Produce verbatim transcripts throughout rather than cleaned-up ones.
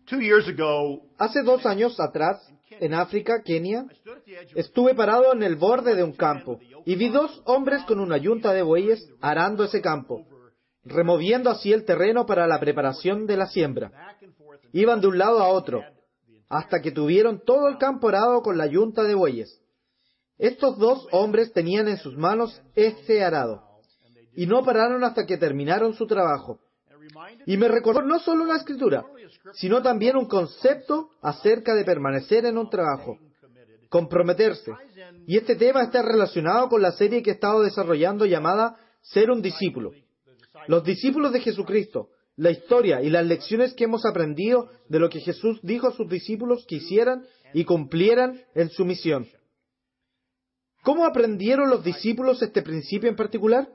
Two years ago, Hace dos años atrás, en África, Kenia, estuve parado en el borde de un campo y vi dos hombres con una yunta de bueyes arando ese campo, removiendo así el terreno para la preparación de la siembra. Iban de un lado a otro, hasta que tuvieron todo el campo arado con la yunta de bueyes. Estos dos hombres tenían en sus manos este arado, y no pararon hasta que terminaron su trabajo. Y me recordó no solo una escritura, sino también un concepto acerca de permanecer en un trabajo, comprometerse. Y este tema está relacionado con la serie que he estado desarrollando llamada Ser un discípulo. Los discípulos de Jesucristo, la historia y las lecciones que hemos aprendido de lo que Jesús dijo a sus discípulos que hicieran y cumplieran en su misión. ¿Cómo aprendieron los discípulos este principio en particular?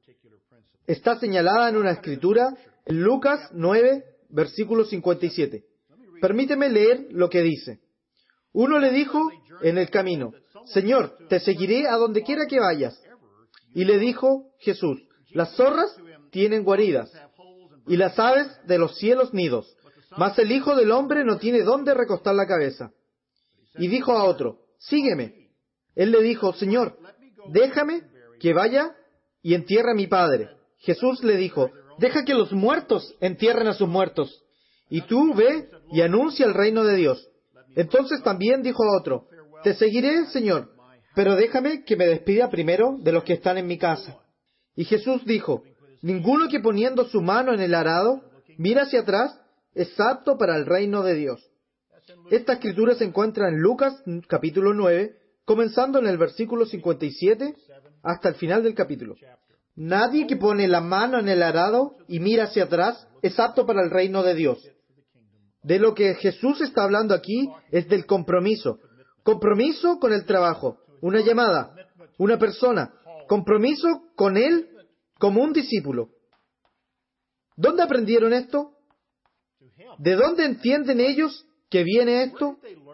Está señalada en una escritura en Lucas nueve, versículo cincuenta y siete. Permíteme leer lo que dice. Uno le dijo en el camino, Señor, te seguiré a donde quiera que vayas. Y le dijo Jesús, las zorras tienen guaridas, y las aves de los cielos nidos, mas el Hijo del Hombre no tiene dónde recostar la cabeza. Y dijo a otro, sígueme. Él le dijo, Señor, déjame que vaya y entierre a mi padre. Jesús le dijo, deja que los muertos entierren a sus muertos, y tú ve y anuncia el reino de Dios. Entonces también dijo a otro, te seguiré, Señor, pero déjame que me despida primero de los que están en mi casa. Y Jesús dijo, ninguno que poniendo su mano en el arado mira hacia atrás es apto para el reino de Dios. Esta escritura se encuentra en Lucas capítulo nueve, comenzando en el versículo cincuenta y siete hasta el final del capítulo. Nadie que pone la mano en el arado y mira hacia atrás es apto para el reino de Dios. De lo que Jesús está hablando aquí es del compromiso. Compromiso con el trabajo, una llamada, una persona. Compromiso con Él como un discípulo. ¿Dónde aprendieron esto? ¿De dónde entienden ellos que viene esto?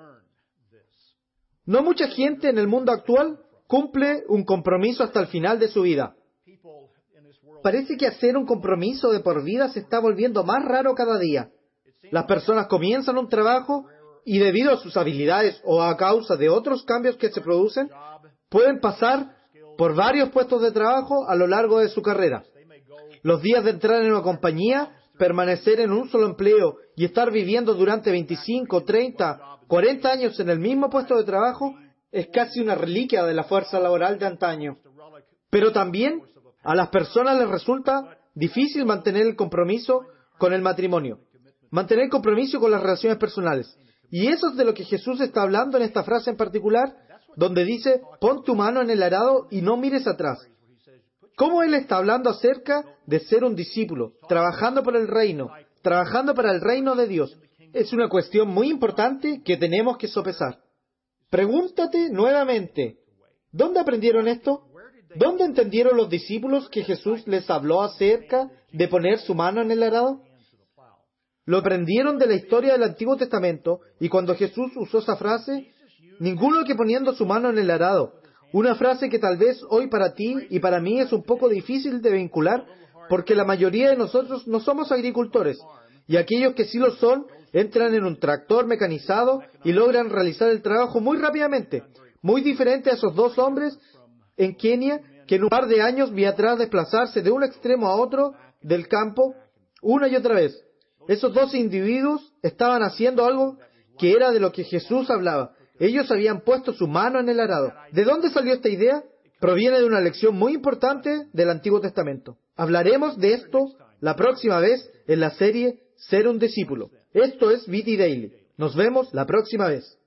No mucha gente en el mundo actual cumple un compromiso hasta el final de su vida. Parece que hacer un compromiso de por vida se está volviendo más raro cada día. Las personas comienzan un trabajo y debido a sus habilidades o a causa de otros cambios que se producen, pueden pasar por varios puestos de trabajo a lo largo de su carrera. Los días de entrar en una compañía, permanecer en un solo empleo y estar viviendo durante veinticinco, treinta, cuarenta años en el mismo puesto de trabajo es casi una reliquia de la fuerza laboral de antaño. Pero también a las personas les resulta difícil mantener el compromiso con el matrimonio, mantener el compromiso con las relaciones personales. Y eso es de lo que Jesús está hablando en esta frase en particular, donde dice, pon tu mano en el arado y no mires atrás. ¿Cómo Él está hablando acerca de ser un discípulo, trabajando por el reino, trabajando para el reino de Dios? Es una cuestión muy importante que tenemos que sopesar. Pregúntate nuevamente, ¿dónde aprendieron esto? ¿Dónde entendieron los discípulos que Jesús les habló acerca de poner su mano en el arado? Lo aprendieron de la historia del Antiguo Testamento, y cuando Jesús usó esa frase, ninguno que poniendo su mano en el arado, una frase que tal vez hoy para ti y para mí es un poco difícil de vincular, porque la mayoría de nosotros no somos agricultores, y aquellos que sí lo son, entran en un tractor mecanizado y logran realizar el trabajo muy rápidamente, muy diferente a esos dos hombres en Kenia, que en un par de años vi atrás desplazarse de un extremo a otro del campo, una y otra vez. Esos dos individuos estaban haciendo algo que era de lo que Jesús hablaba. Ellos habían puesto su mano en el arado. ¿De dónde salió esta idea? Proviene de una lección muy importante del Antiguo Testamento. Hablaremos de esto la próxima vez en la serie Ser un discípulo. Esto es V T Daily. Nos vemos la próxima vez.